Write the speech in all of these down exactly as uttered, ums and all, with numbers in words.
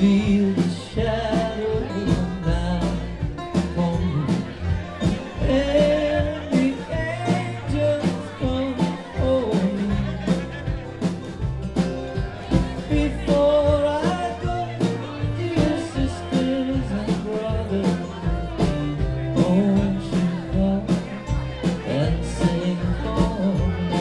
feel the shadow of night upon me, and the angels come home. Before I go, dear sisters and brothers, won't you come and sing for me?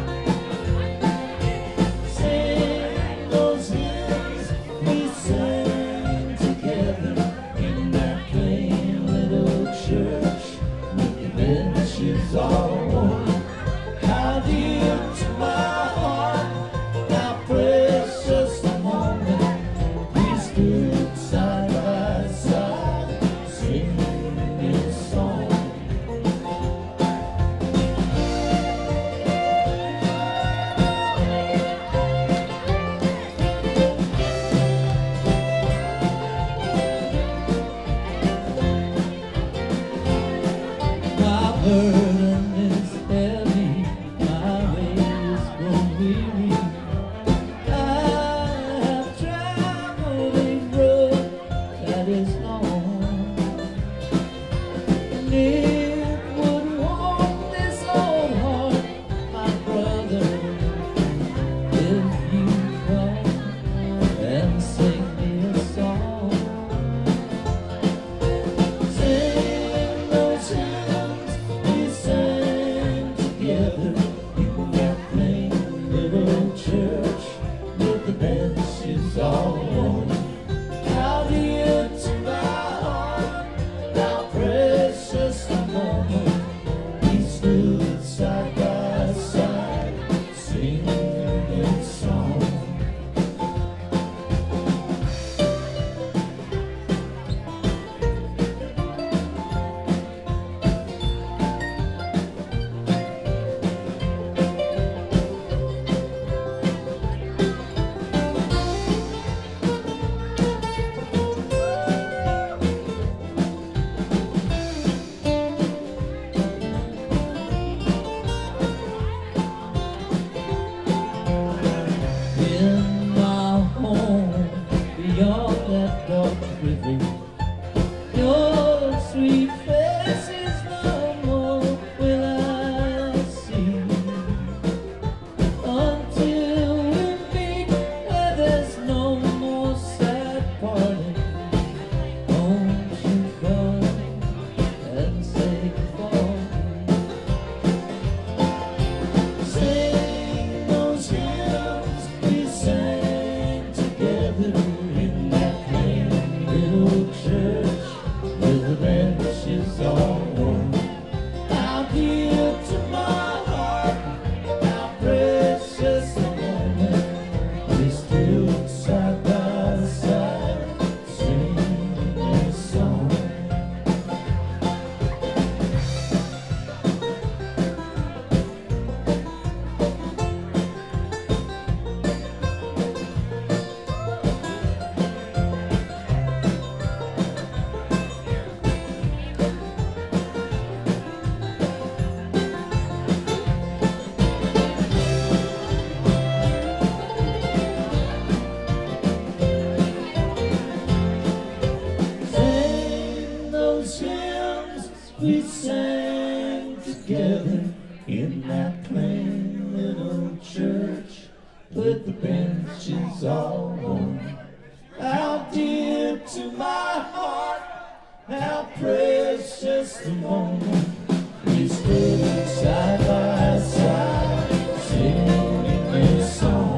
Sing those hymns we sang together in that plain little church with the benches all worn. How dear to my heart, how precious the moment we stood side by side singing this song. My burden is heavy, my way is grown weary. I have traveled a road that is long, and it would warm this old heart, my brother, if you come and sing me a song. Sing those hymns we sang together in that plain little church with the benches all worn. How dear to my heart, how precious the moment we stood side by side singing this song. In my home, beyond that dark river, your sweet face is no more will I see, until we meet where there's no more sad parting. Won't you come and sing for me? Sing those hymns we sang together in that plain little church with the benches all worn. How dear to my heart, how precious the moment we stood side by side singing this song. Sing those hymns we sang together in that plain little church with the benches all worn. How dear to my heart, how precious the moment we stood side by side singing this song.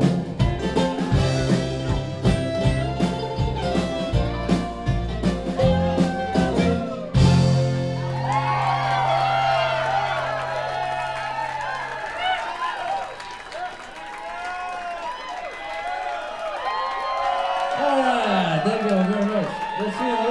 All right, thank you all very much. We'll see you